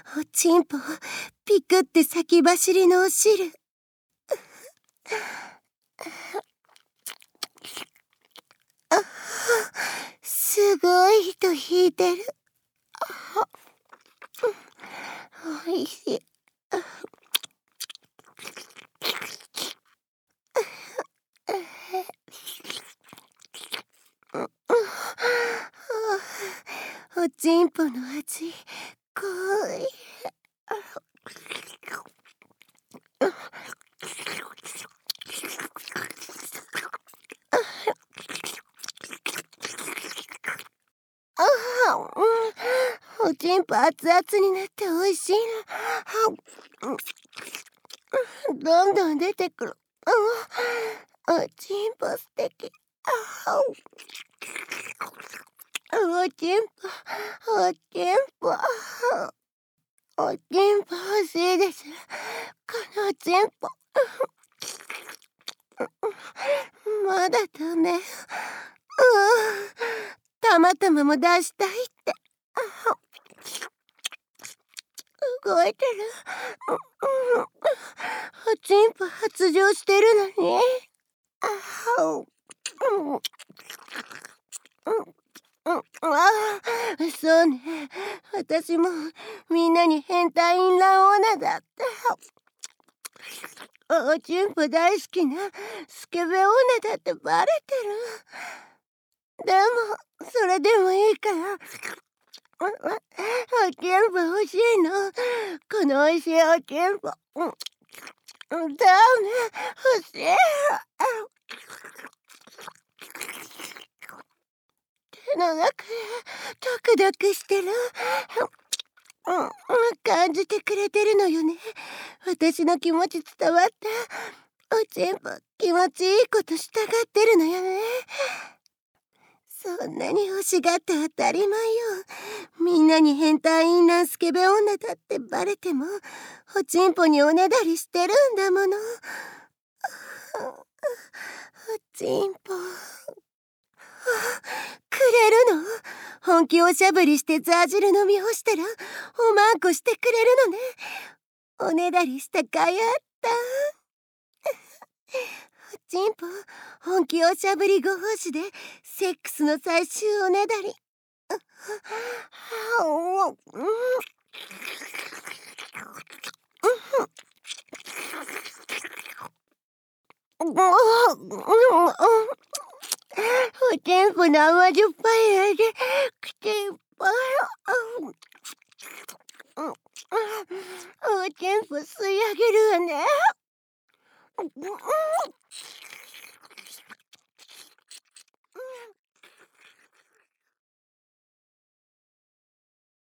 おちんぽ、ピクって先走りのお汁。すごい糸引いてる。おいしい。おちんぽの味、濃い。おちんぽ熱々になっておいしいな。どんどん出てくる。おちんぽ素敵。おちんぽ、おちんぽ、おちんぽ欲しいです。このおちんぽ。まだダメ。たまたまも出したいって。動いてる。おちんぽ発情してるのに。そうね。私もみんなに変態淫乱女だって。おちんぽ大好きなスケベ女だってバレてる。でもそれでもいいから、おちんぽ欲しいの。このおいしいおちんぽ。ダメ、欲しい。手の中ドクドクしてる。感じてくれてるのよね。私の気持ち伝わった。おちんぽ気持ちいいことしたがってるのよね。そんなに欲しがって当たり前よ。みんなに変態淫乱スケベ女だってバレてもおちんぽにおねだりしてるんだもの。おちんぽくれるの？本気おしゃぶりしてザー汁飲み干したらおまんこしてくれるのね。おねだりしたかいあった。おちんぽ本気おしゃぶりご奉仕でセックスの最終おねだり。おちんぽの甘じょっぱい味、口いっぱい。おちんぽ吸い上げるわね。